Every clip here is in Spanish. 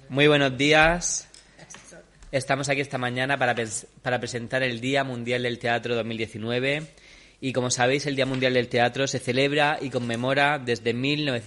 Muy buenos días. Estamos aquí esta mañana para presentar el Día Mundial del Teatro 2019 y, como sabéis, el Día Mundial del Teatro se celebra y conmemora desde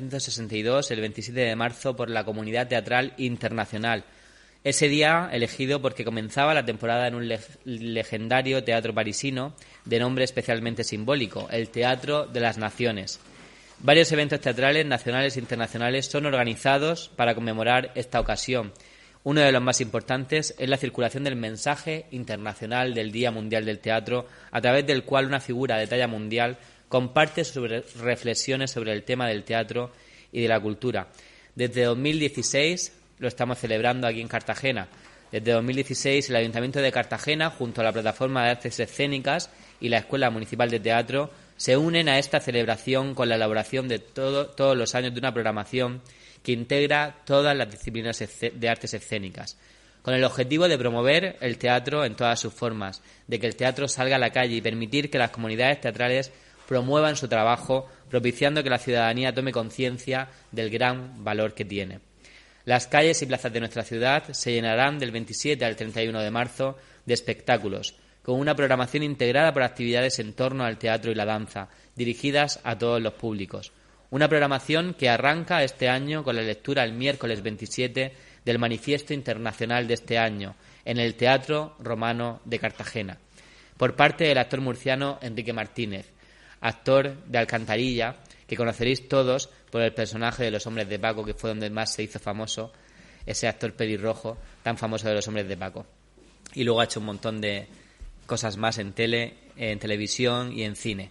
1962, el 27 de marzo, por la Comunidad Teatral Internacional. Ese día elegido porque comenzaba la temporada en un legendario teatro parisino de nombre especialmente simbólico, el Teatro de las Naciones. Varios eventos teatrales nacionales e internacionales son organizados para conmemorar esta ocasión. Uno de los más importantes es la circulación del mensaje internacional del Día Mundial del Teatro, a través del cual una figura de talla mundial comparte sus reflexiones sobre el tema del teatro y de la cultura. Desde 2016 lo estamos celebrando aquí en Cartagena. Desde 2016 el Ayuntamiento de Cartagena, junto a la Plataforma de Artes Escénicas y la Escuela Municipal de Teatro, se unen a esta celebración con la elaboración de todos los años de una programación que integra todas las disciplinas de artes escénicas, con el objetivo de promover el teatro en todas sus formas, de que el teatro salga a la calle y permitir que las comunidades teatrales promuevan su trabajo, propiciando que la ciudadanía tome conciencia del gran valor que tiene. Las calles y plazas de nuestra ciudad se llenarán del 27 al 31 de marzo de espectáculos, con una programación integrada por actividades en torno al teatro y la danza, dirigidas a todos los públicos. Una programación que arranca este año con la lectura el miércoles 27 del Manifiesto Internacional de este año, en el Teatro Romano de Cartagena, por parte del actor murciano Enrique Martínez, actor de Alcantarilla, que conoceréis todos por el personaje de Los Hombres de Paco, que fue donde más se hizo famoso, ese actor pelirrojo tan famoso de Los Hombres de Paco. Y luego ha hecho un montón de cosas más en televisión y en cine.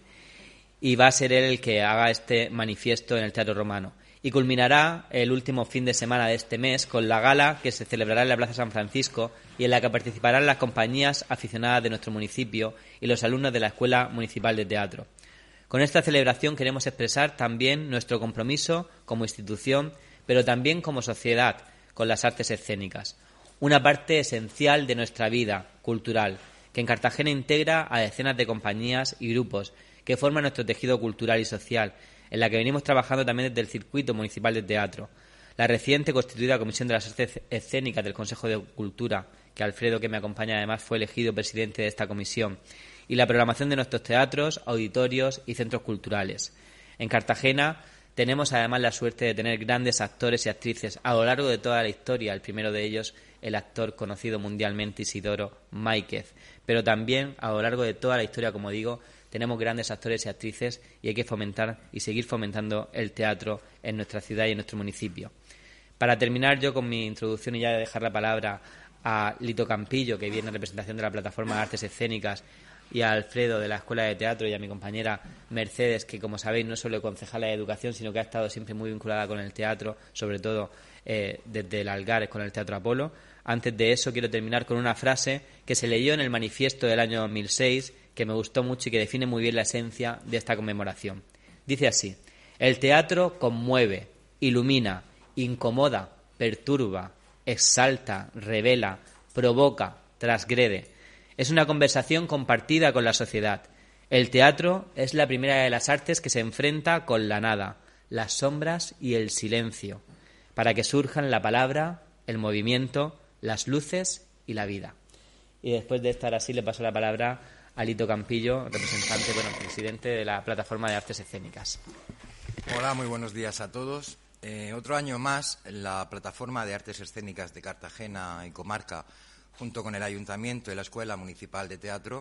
Y va a ser él el que haga este manifiesto en el Teatro Romano. Y culminará el último fin de semana de este mes con la gala que se celebrará en la Plaza San Francisco y en la que participarán las compañías aficionadas de nuestro municipio y los alumnos de la Escuela Municipal de Teatro. Con esta celebración queremos expresar también nuestro compromiso como institución, pero también como sociedad, con las artes escénicas, una parte esencial de nuestra vida cultural, que en Cartagena integra a decenas de compañías y grupos que forman nuestro tejido cultural y social, en la que venimos trabajando también desde el Circuito Municipal de Teatro. La reciente constituida Comisión de las Artes Escénicas del Consejo de Cultura, que Alfredo, que me acompaña además, fue elegido presidente de esta comisión, y la programación de nuestros teatros, auditorios y centros culturales. En Cartagena tenemos además la suerte de tener grandes actores y actrices a lo largo de toda la historia, el primero de ellos el actor conocido mundialmente Isidoro Máiquez, pero también a lo largo de toda la historia, como digo, tenemos grandes actores y actrices y hay que fomentar y seguir fomentando el teatro en nuestra ciudad y en nuestro municipio. Para terminar yo con mi introducción y ya dejar la palabra a Lito Campillo, que viene en representación de la Plataforma de Artes Escénicas, y a Alfredo de la Escuela de Teatro y a mi compañera Mercedes, que como sabéis no es solo concejala de Educación, sino que ha estado siempre muy vinculada con el teatro, sobre todo desde el Algares con el Teatro Apolo. Antes de eso quiero terminar con una frase que se leyó en el manifiesto del año 2006, que me gustó mucho y que define muy bien la esencia de esta conmemoración. Dice así: el teatro conmueve, ilumina, incomoda, perturba, exalta, revela, provoca, transgrede. Es una conversación compartida con la sociedad. El teatro es la primera de las artes que se enfrenta con la nada, las sombras y el silencio, para que surjan la palabra, el movimiento, las luces y la vida. Y después de estar así le paso la palabra a Lito Campillo, presidente de la Plataforma de Artes Escénicas. Hola, muy buenos días a todos. Otro año más, la Plataforma de Artes Escénicas de Cartagena y Comarca, junto con el Ayuntamiento y la Escuela Municipal de Teatro,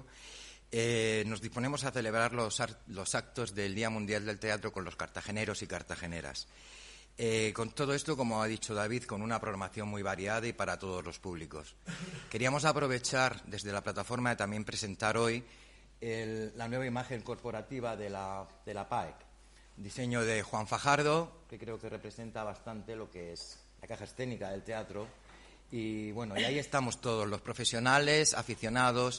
nos disponemos a celebrar los actos del Día Mundial del Teatro con los cartageneros y cartageneras. Con todo esto, como ha dicho David, con una programación muy variada y para todos los públicos. Queríamos aprovechar desde la plataforma de también presentar hoy la nueva imagen corporativa de la PAEC, diseño de Juan Fajardo, que creo que representa bastante lo que es la caja escénica del teatro. Y bueno, y ahí estamos todos, los profesionales, aficionados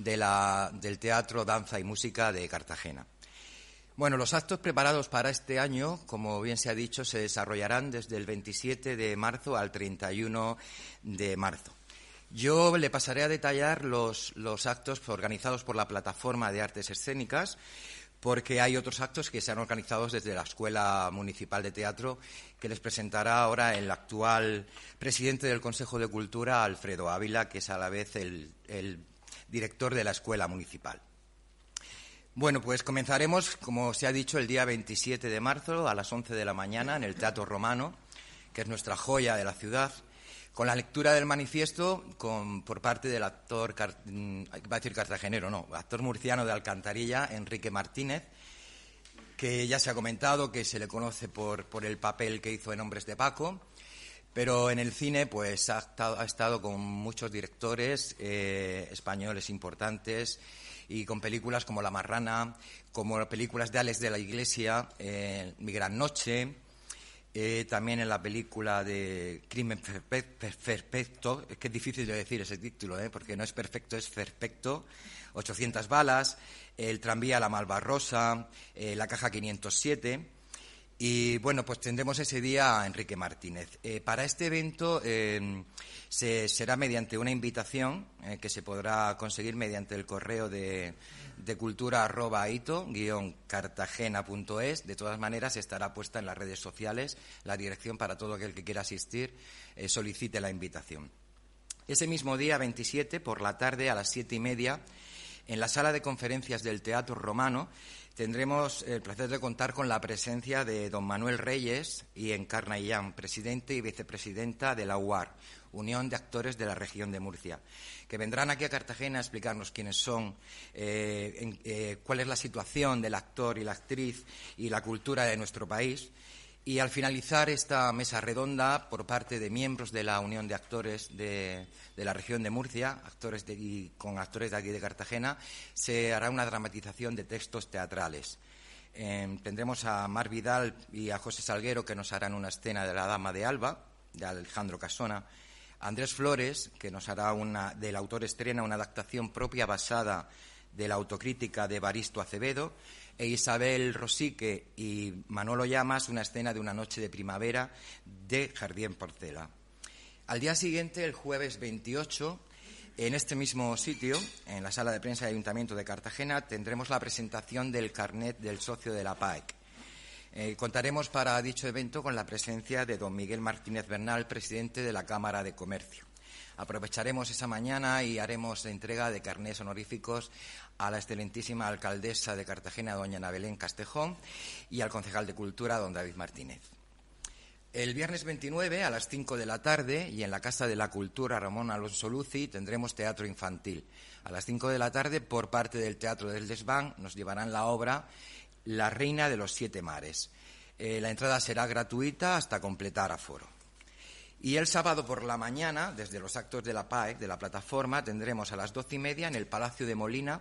del teatro, danza y música de Cartagena. Bueno, los actos preparados para este año, como bien se ha dicho, se desarrollarán desde el 27 de marzo al 31 de marzo. Yo le pasaré a detallar los actos organizados por la Plataforma de Artes Escénicas, porque hay otros actos que se han organizado desde la Escuela Municipal de Teatro, que les presentará ahora el actual presidente del Consejo de Cultura, Alfredo Ávila, que es a la vez el director de la Escuela Municipal. Bueno, pues comenzaremos, como se ha dicho, el día 27 de marzo a las 11 de la mañana en el Teatro Romano, que es nuestra joya de la ciudad, con la lectura del manifiesto por parte del actor, va a decir cartagenero, no, actor murciano de Alcantarilla, Enrique Martínez, que ya se ha comentado que se le conoce por el papel que hizo en Hombres de Paco, pero en el cine pues ha estado con muchos directores españoles importantes y con películas como La Marrana, como películas de Alex de la Iglesia, Mi Gran Noche. También en la película de Crimen Perfecto, es que es difícil de decir ese título, porque no es perfecto, es perfecto, 800 balas, El tranvía a la Malvarrosa, La caja 507. Y bueno, pues tendremos ese día a Enrique Martínez. Para este evento será mediante una invitación que se podrá conseguir mediante el correo de cultura@ito-cartagena.es. De todas maneras, estará puesta en las redes sociales la dirección para todo aquel que quiera asistir, solicite la invitación. Ese mismo día, 27, por la tarde, a las 7:30, en la sala de conferencias del Teatro Romano, tendremos el placer de contar con la presencia de don Manuel Reyes y Encarna Illán, presidente y vicepresidenta de la UAR, Unión de Actores de la Región de Murcia, que vendrán aquí a Cartagena a explicarnos quiénes son, cuál es la situación del actor y la actriz y la cultura de nuestro país. Y al finalizar esta mesa redonda, por parte de miembros de la Unión de Actores de la Región de Murcia, con actores de aquí de Cartagena, se hará una dramatización de textos teatrales. Tendremos a Mar Vidal y a José Salguero, que nos harán una escena de La Dama de Alba, de Alejandro Casona. Andrés Flores, que nos hará del autor estrena una adaptación propia basada de la autocrítica de Evaristo Acevedo, e Isabel Rosique y Manolo Llamas una escena de Una noche de primavera de Jardín Porcela. Al día siguiente, el jueves 28, en este mismo sitio, en la sala de prensa del Ayuntamiento de Cartagena, tendremos la presentación del carnet del socio de la PAEC. Contaremos para dicho evento con la presencia de don Miguel Martínez Bernal, presidente de la Cámara de Comercio. Aprovecharemos esa mañana y haremos entrega de carnés honoríficos a la excelentísima alcaldesa de Cartagena, doña Ana Belén Castejón, y al concejal de Cultura, don David Martínez. El viernes 29, a las 5 de la tarde, y en la Casa de la Cultura Ramón Alonso Luci, tendremos teatro infantil. A las 5 de la tarde, por parte del Teatro del Desván, nos llevarán la obra La Reina de los Siete Mares. La entrada será gratuita hasta completar aforo. Y el sábado por la mañana, desde los actos de la PAEC, de la plataforma, tendremos a las 12:30 en el Palacio de Molina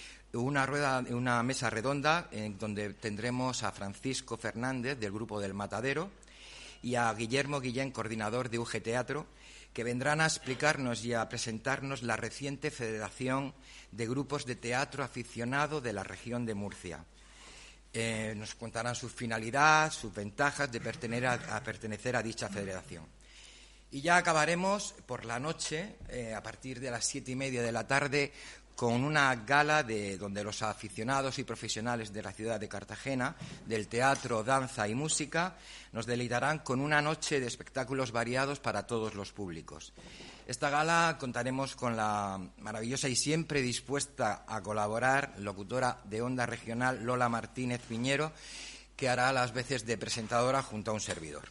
una mesa redonda en donde tendremos a Francisco Fernández del Grupo del Matadero y a Guillermo Guillén, coordinador de UG Teatro, que vendrán a explicarnos y a presentarnos la reciente Federación de Grupos de Teatro Aficionado de la Región de Murcia. Nos contarán su finalidad, sus ventajas de pertenecer a dicha federación. Y ya acabaremos por la noche, a partir de las 7:30 de la tarde, con una gala donde los aficionados y profesionales de la ciudad de Cartagena, del teatro, danza y música, nos deleitarán con una noche de espectáculos variados para todos los públicos. Esta gala contaremos con la maravillosa y siempre dispuesta a colaborar locutora de Onda Regional, Lola Martínez Piñero, que hará las veces de presentadora junto a un servidor.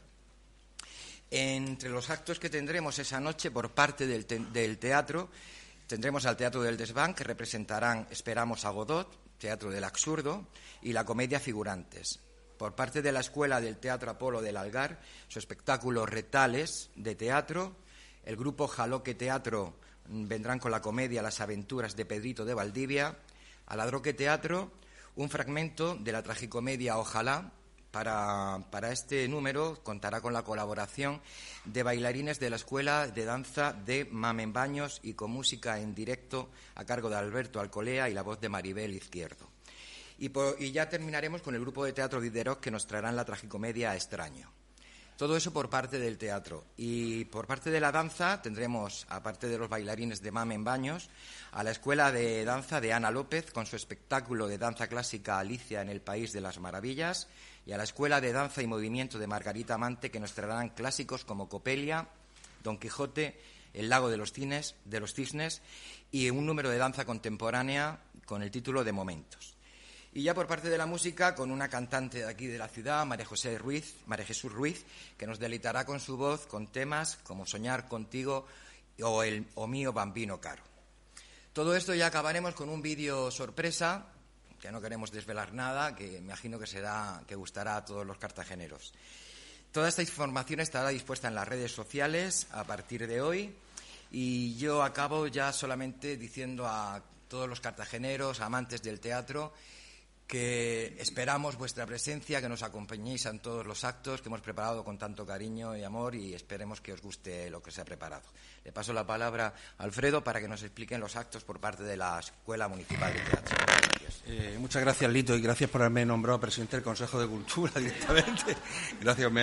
Entre los actos que tendremos esa noche por parte del teatro, tendremos al Teatro del Desván, que representarán, esperamos, a Godot, Teatro del Absurdo, y la comedia Figurantes. Por parte de la Escuela del Teatro Apolo del Algar, su espectáculo Retales de teatro. El grupo Jaloque Teatro vendrán con la comedia Las aventuras de Pedrito de Valdivia. A Ladroque Teatro, un fragmento de la tragicomedia Ojalá. Para este número contará con la colaboración de bailarines de la Escuela de Danza de Mamen Baños y con música en directo a cargo de Alberto Alcolea y la voz de Maribel Izquierdo. Y ya terminaremos con el grupo de teatro Diderot, que nos traerán la tragicomedia Extraño. Todo eso por parte del teatro. Y por parte de la danza tendremos, aparte de los bailarines de Mame en Baños, a la Escuela de Danza de Ana López con su espectáculo de danza clásica Alicia en el País de las Maravillas, y a la Escuela de Danza y Movimiento de Margarita Amante, que nos traerán clásicos como Copelia, Don Quijote, El Lago de los Cisnes y un número de danza contemporánea con el título de Momentos. Y ya por parte de la música, con una cantante de aquí de la ciudad, María Jesús Ruiz, que nos deleitará con su voz con temas como Soñar contigo o Mío Bambino Caro. Todo esto ya acabaremos con un vídeo sorpresa, que no queremos desvelar nada, que me imagino que gustará a todos los cartageneros. Toda esta información estará dispuesta en las redes sociales a partir de hoy, y yo acabo ya solamente diciendo a todos los cartageneros, amantes del teatro, que esperamos vuestra presencia, que nos acompañéis en todos los actos que hemos preparado con tanto cariño y amor, y esperemos que os guste lo que se ha preparado. Le paso la palabra a Alfredo para que nos expliquen los actos por parte de la Escuela Municipal de Teatro. Gracias. Muchas gracias, Lito, y gracias por haberme nombrado presidente del Consejo de Cultura directamente. Gracias,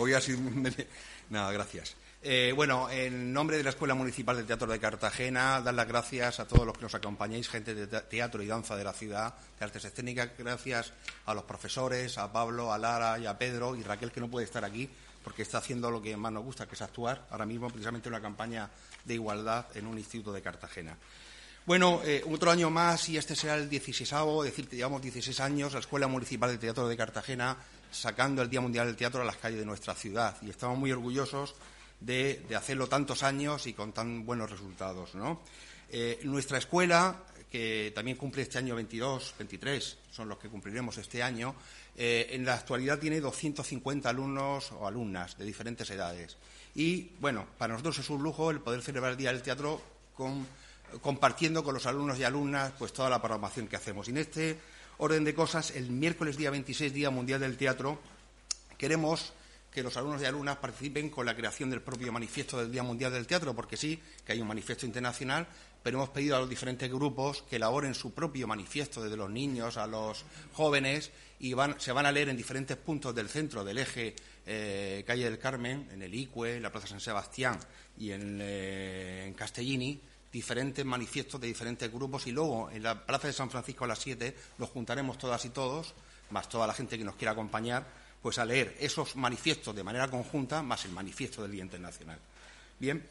gracias. En nombre de la Escuela Municipal de Teatro de Cartagena, dar las gracias a todos los que nos acompañáis, gente de teatro y danza de la ciudad, de artes escénicas. Gracias a los profesores, a Pablo, a Lara y a Pedro y Raquel, que no puede estar aquí porque está haciendo lo que más nos gusta, que es actuar ahora mismo precisamente una campaña de igualdad en un instituto de Cartagena. Otro año más, y este será el 16º, es decir, que llevamos 16 años la Escuela Municipal de Teatro de Cartagena sacando el Día Mundial del Teatro a las calles de nuestra ciudad, y estamos muy orgullosos de hacerlo tantos años y con tan buenos resultados, ¿no? Nuestra escuela, que también cumple este año 22, 23, son los que cumpliremos este año, en la actualidad tiene 250 alumnos o alumnas de diferentes edades. Y, para nosotros es un lujo el poder celebrar el Día del Teatro compartiendo con los alumnos y alumnas pues toda la programación que hacemos. Y en este orden de cosas, el miércoles día 26, Día Mundial del Teatro, queremos que los alumnos y alumnas participen con la creación del propio manifiesto del Día Mundial del Teatro, porque sí, que hay un manifiesto internacional, pero hemos pedido a los diferentes grupos que elaboren su propio manifiesto, desde los niños a los jóvenes, y se van a leer en diferentes puntos del centro del eje Calle del Carmen, en el Icue, en la Plaza San Sebastián y en Castellini, diferentes manifiestos de diferentes grupos, y luego en la Plaza de San Francisco a las 7 los juntaremos todas y todos, más toda la gente que nos quiera acompañar, pues a leer esos manifiestos de manera conjunta, más el manifiesto del Día Internacional. Bien,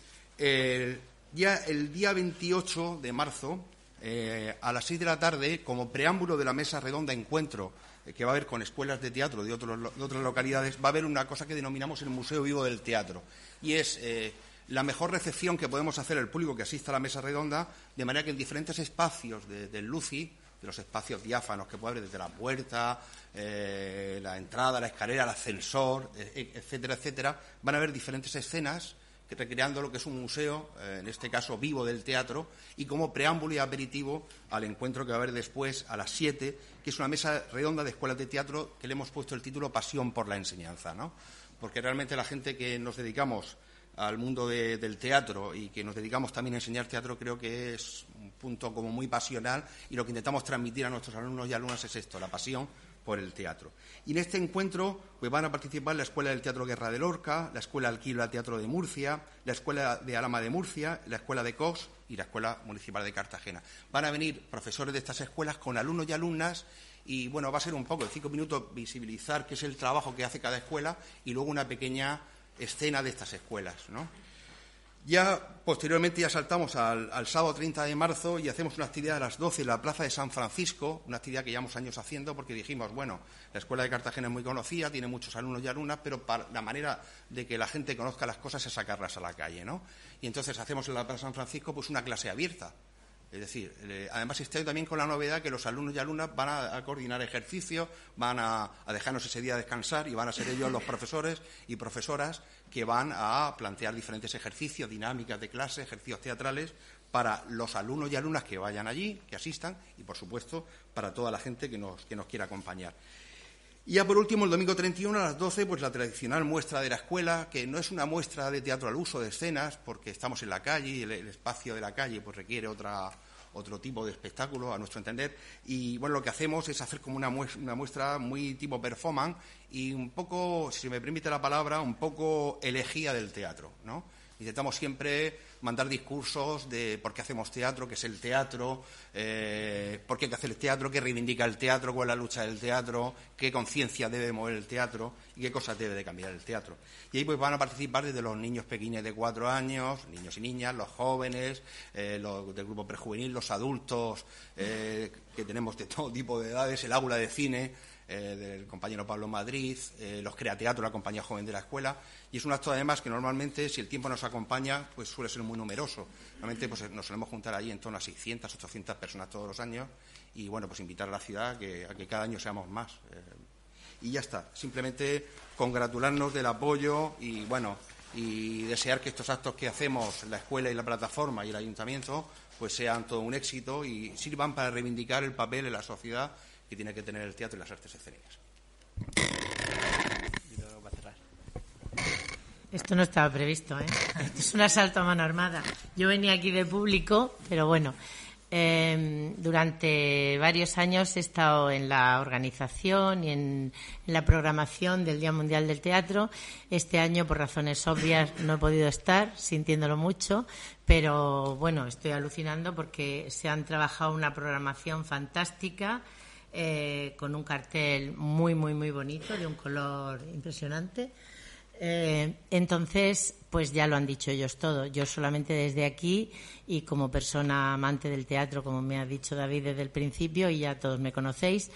ya el día 28 de marzo, a las 6 de la tarde, como preámbulo de la mesa redonda encuentro que va a haber con escuelas de teatro de otras localidades, va a haber una cosa que denominamos el Museo Vivo del Teatro, y es la mejor recepción que podemos hacer al público que asista a la mesa redonda, de manera que en diferentes espacios del LUCI, de los espacios diáfanos que puede haber desde la puerta, la entrada, la escalera, el ascensor, etcétera, etcétera, van a haber diferentes escenas recreando lo que es un museo, en este caso vivo del teatro, y como preámbulo y aperitivo al encuentro que va a haber después a las 7, que es una mesa redonda de escuelas de teatro que le hemos puesto el título Pasión por la enseñanza, ¿no? Porque realmente la gente que nos dedicamos al mundo del teatro y que nos dedicamos también a enseñar teatro, creo que es un punto como muy pasional, y lo que intentamos transmitir a nuestros alumnos y alumnas es esto, la pasión por el teatro. Y en este encuentro pues van a participar la Escuela del Teatro Guerra de Lorca, la Escuela Alquila Teatro de Murcia, la Escuela de Alhama de Murcia, la Escuela de Cox y la Escuela Municipal de Cartagena. Van a venir profesores de estas escuelas con alumnos y alumnas, y va a ser un poco de 5 minutos visibilizar qué es el trabajo que hace cada escuela, y luego una pequeña escena de estas escuelas, ¿no? Ya posteriormente saltamos al sábado 30 de marzo y hacemos una actividad a las 12 en la Plaza de San Francisco, una actividad que llevamos años haciendo porque dijimos, la Escuela de Cartagena es muy conocida, tiene muchos alumnos y alumnas, pero la manera de que la gente conozca las cosas es sacarlas a la calle, ¿no? Y entonces hacemos en la Plaza de San Francisco pues una clase abierta. Es decir, además este año también con la novedad que los alumnos y alumnas van a coordinar ejercicios, van a dejarnos ese día descansar, y van a ser ellos los profesores y profesoras que van a plantear diferentes ejercicios, dinámicas de clase, ejercicios teatrales para los alumnos y alumnas que vayan allí, que asistan, y por supuesto para toda la gente que nos quiera acompañar. Y ya por último, el domingo 31 a las 12, pues la tradicional muestra de la escuela, que no es una muestra de teatro al uso de escenas, porque estamos en la calle y el espacio de la calle pues requiere otra otro tipo de espectáculo, a nuestro entender. Y bueno, lo que hacemos es hacer como una muestra muy tipo performance y un poco, si me permite la palabra, un poco elegía del teatro, ¿no? Intentamos siempre mandar discursos de por qué hacemos teatro, qué es el teatro, por qué hay que hacer el teatro, qué reivindica el teatro, cuál es la lucha del teatro, qué conciencia debe mover el teatro y qué cosas debe de cambiar el teatro. Y ahí pues van a participar desde los niños pequeños de 4 años, niños y niñas, los jóvenes, los del grupo prejuvenil, los adultos, que tenemos de todo tipo de edades, el aula de cine, del compañero Pablo Madrid, los Createatro, la compañía joven de la escuela, y es un acto además que normalmente, si el tiempo nos acompaña, pues suele ser muy numeroso. Normalmente pues nos solemos juntar allí en torno a 600, 800 personas todos los años, y bueno, pues invitar a la ciudad a que cada año seamos más. Y ya está, simplemente congratularnos del apoyo y bueno, y desear que estos actos que hacemos, la escuela y la plataforma y el ayuntamiento, pues sean todo un éxito y sirvan para reivindicar el papel en la sociedad que tiene que tener el teatro y las artes escénicas. Esto no estaba previsto, ¿eh? Esto es un asalto a mano armada. Yo venía aquí de público, pero bueno, durante varios años he estado en la organización y en la programación del Día Mundial del Teatro. Este año, por razones obvias, no he podido estar, sintiéndolo mucho, pero bueno, estoy alucinando porque se han trabajado una programación fantástica, con un cartel muy, muy, muy bonito, de un color impresionante. Entonces, pues ya lo han dicho ellos todo. Yo solamente desde aquí y como persona amante del teatro, como me ha dicho David desde el principio y ya todos me conocéis,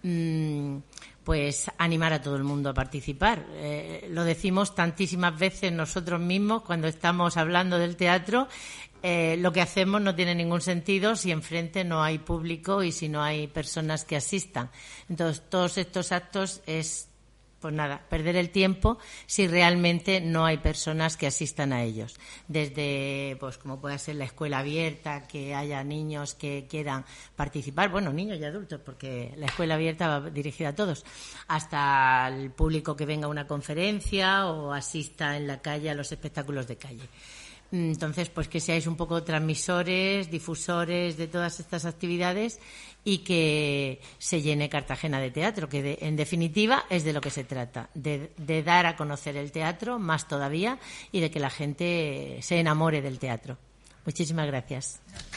pues animar a todo el mundo a participar. Lo decimos tantísimas veces nosotros mismos cuando estamos hablando del teatro. Lo que hacemos no tiene ningún sentido si enfrente no hay público y si no hay personas que asistan. Entonces, todos estos actos es, pues nada, perder el tiempo si realmente no hay personas que asistan a ellos. Desde, pues como puede ser la escuela abierta, que haya niños que quieran participar, bueno, niños y adultos, porque la escuela abierta va dirigida a todos, hasta el público que venga a una conferencia o asista en la calle a los espectáculos de calle. Entonces, pues que seáis un poco transmisores, difusores de todas estas actividades y que se llene Cartagena de teatro, que en definitiva es de lo que se trata, de dar a conocer el teatro más todavía y de que la gente se enamore del teatro. Muchísimas gracias.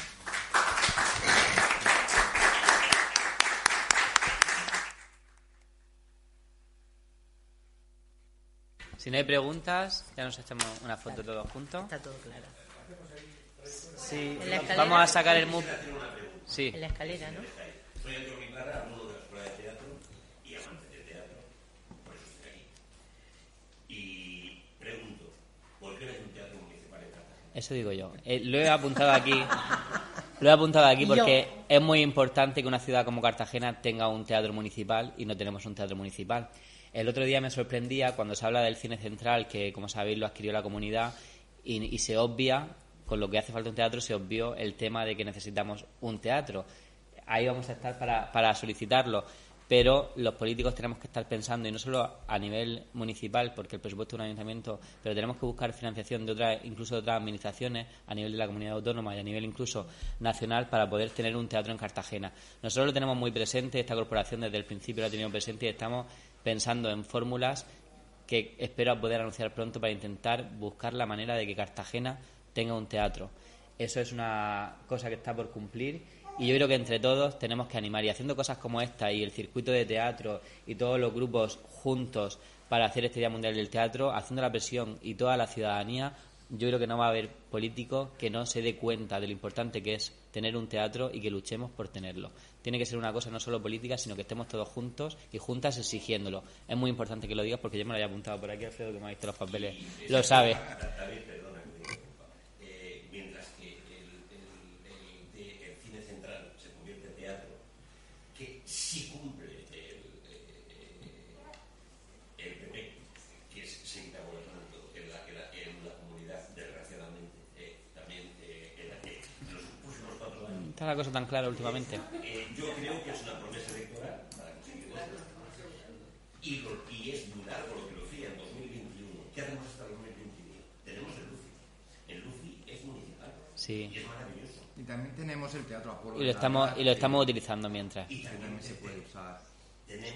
Si no hay preguntas, ya nos echamos una foto todos juntos. Está todo claro. Sí, ¿En la escalera? vamos a sacar el MUP. Sí. En la escalera, ¿no? Soy Antonio Clara, alumno de la Escuela de Teatro y amante del teatro, por eso estoy aquí. Y pregunto, ¿por qué no hay un teatro municipal en Cartagena? Eso digo yo. Lo he apuntado aquí. Lo he apuntado aquí porque es muy importante que una ciudad como Cartagena tenga un teatro municipal y no tenemos un teatro municipal. El otro día me sorprendía cuando se habla del cine central, que como sabéis lo adquirió la comunidad, y se obvia, con lo que hace falta un teatro, se obvió el tema de que necesitamos un teatro. Ahí vamos a estar para solicitarlo, pero los políticos tenemos que estar pensando, y no solo a nivel municipal, porque el presupuesto es un ayuntamiento, pero tenemos que buscar financiación incluso de otras administraciones a nivel de la comunidad autónoma y a nivel incluso nacional para poder tener un teatro en Cartagena. Nosotros lo tenemos muy presente, esta corporación desde el principio lo ha tenido presente y estamos pensando en fórmulas que espero poder anunciar pronto para intentar buscar la manera de que Cartagena tenga un teatro. Eso es una cosa que está por cumplir y yo creo que entre todos tenemos que animar, y haciendo cosas como esta y el circuito de teatro y todos los grupos juntos para hacer este Día Mundial del Teatro, haciendo la presión y toda la ciudadanía, yo creo que no va a haber político que no se dé cuenta de lo importante que es tener un teatro y que luchemos por tenerlo. Tiene que ser una cosa no solo política, sino que estemos todos juntos y juntas exigiéndolo. Es muy importante que lo digas porque yo me lo había apuntado por aquí, Alfredo, que me ha visto los papeles, lo sabe. Mientras que el cine central se convierte en teatro, que sí cumple el PP, que es seguir gobernando en la comunidad, desgraciadamente, también en los próximos 4 años. Está la cosa tan clara últimamente. Yo creo que es una promesa electoral para conseguir esto. Y es muy largo lo que lo fía en 2021. ¿Qué hacemos hasta el 2021? Tenemos el LUCI. El LUCI es municipal. Sí. Y es maravilloso. Y también tenemos el Teatro Apolo. Y lo estamos utilizando mientras. Y también se puede usar. Tenemos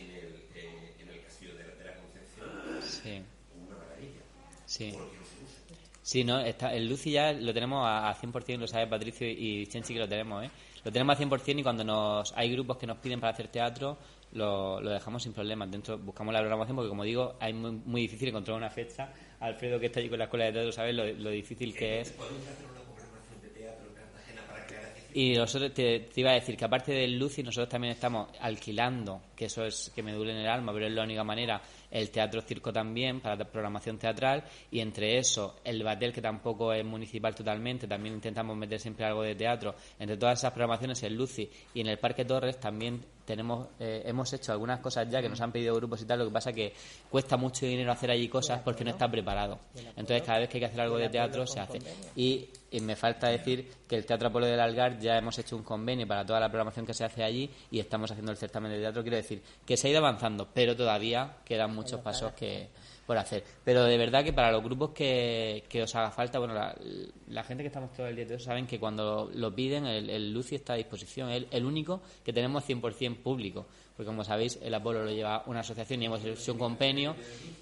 en el Castillo de la Concepción una maravilla. Sí. Por lo que no se usa. Sí, no, el Lucy ya lo tenemos a 100%, lo sabe Patricio y Chenchi que lo tenemos, ¿eh? Lo tenemos a 100% y cuando hay grupos que nos piden para hacer teatro, lo dejamos sin problemas. Dentro buscamos la programación porque, como digo, es muy difícil encontrar una fecha. Alfredo, que está allí con la escuela de teatro, sabe lo difícil que es. ¿Podemos hacer una programación de teatro en Cartagena para crear afición? Y nosotros te iba a decir que aparte del Lucy, nosotros también estamos alquilando, que eso es que me duele en el alma, pero es la única manera, el Teatro Circo también, para programación teatral, y entre eso, el Batel, que tampoco es municipal totalmente, también intentamos meter siempre algo de teatro. Entre todas esas programaciones, el Lucy y en el Parque Torres también hemos hecho algunas cosas ya que nos han pedido grupos y tal. Lo que pasa que cuesta mucho dinero hacer allí cosas porque no está preparado. Entonces, cada vez que hay que hacer algo de teatro, se hace. Y me falta decir que el Teatro Apolo del Algar ya hemos hecho un convenio para toda la programación que se hace allí y estamos haciendo el certamen de teatro. Quiero decir que se ha ido avanzando, pero todavía quedan muchos pasos por hacer. Pero de verdad que para los grupos que os haga falta, bueno, la gente que estamos todo el día de eso saben que cuando lo piden, el Lucy está a disposición. Es el único que tenemos 100% público, porque como sabéis, el Apolo lo lleva una asociación y hemos hecho un convenio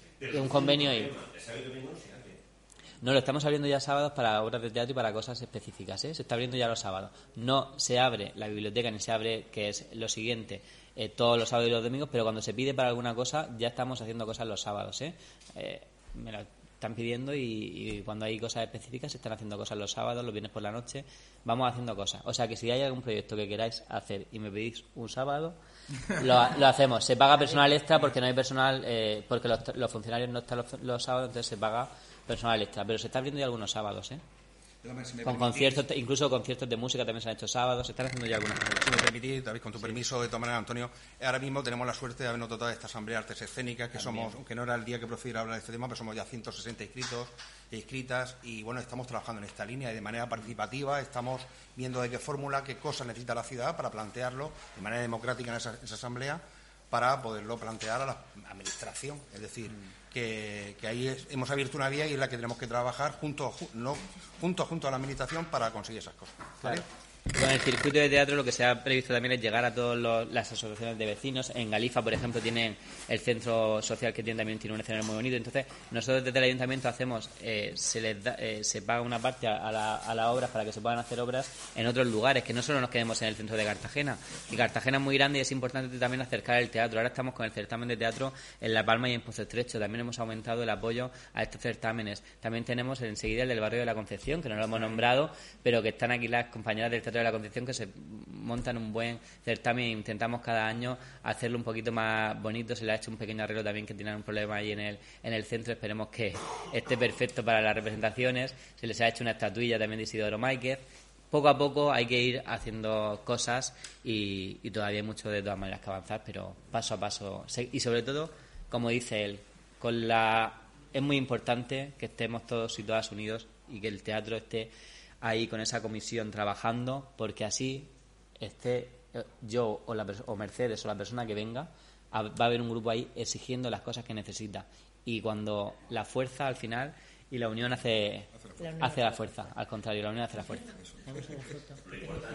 y no, lo estamos abriendo ya sábados para obras de teatro y para cosas específicas, ¿eh? Se está abriendo ya los sábados. No se abre la biblioteca ni se abre, que es lo siguiente, todos los sábados y los domingos, pero cuando se pide para alguna cosa ya estamos haciendo cosas los sábados, ¿eh? Me la están pidiendo y cuando hay cosas específicas se están haciendo cosas los sábados, los viernes por la noche, vamos haciendo cosas. O sea que si hay algún proyecto que queráis hacer y me pedís un sábado, lo hacemos. Se paga personal extra porque no hay personal, porque los funcionarios no están los sábados, entonces se paga personal extra, pero se está abriendo ya algunos sábados, ¿eh? Con conciertos, incluso conciertos de música también se han hecho sábados, se están haciendo ya algunas cosas. Si me permitís, David, con tu permiso, de todas maneras, Antonio, ahora mismo tenemos la suerte de habernos dotado de esta Asamblea de Artes Escénicas, que somos, aunque no era el día que prefiero hablar de este tema, pero somos ya 160 inscritos e inscritas, y bueno, estamos trabajando en esta línea y de manera participativa, estamos viendo de qué fórmula, qué cosas necesita la ciudad para plantearlo de manera democrática en esa Asamblea, para poderlo plantear a la Administración. Es decir, que ahí hemos abierto una vía y es la que tenemos que trabajar junto a la Administración para conseguir esas cosas. ¿Vale? Claro. Con el circuito de teatro lo que se ha previsto también es llegar a todas las asociaciones de vecinos. En Galifa, por ejemplo, tienen el centro social que también tiene un escenario muy bonito. Entonces, nosotros desde el ayuntamiento hacemos, se paga una parte a las obras para que se puedan hacer obras en otros lugares, que no solo nos quedemos en el centro de Cartagena. Y Cartagena es muy grande y es importante también acercar el teatro. Ahora estamos con el certamen de teatro en La Palma y en Pozo Estrecho. También hemos aumentado el apoyo a estos certámenes. También tenemos enseguida el del barrio de la Concepción, que no lo hemos nombrado, pero que están aquí las compañeras del Teatro de la Concepción, que se montan un buen certamen e intentamos cada año hacerlo un poquito más bonito. Se le ha hecho un pequeño arreglo también, que tienen un problema ahí en el centro. Esperemos que esté perfecto para las representaciones. Se les ha hecho una estatuilla también de Isidoro Máiquez. Poco a poco hay que ir haciendo cosas y todavía hay mucho de todas maneras que avanzar, pero paso a paso. Y sobre todo, como dice él, es muy importante que estemos todos y todas unidos y que el teatro esté ahí con esa comisión trabajando, porque así esté yo o Mercedes o la persona que venga, va a haber un grupo ahí exigiendo las cosas que necesita. Y cuando la fuerza al final y la unión hace la fuerza, al contrario, la unión hace la fuerza.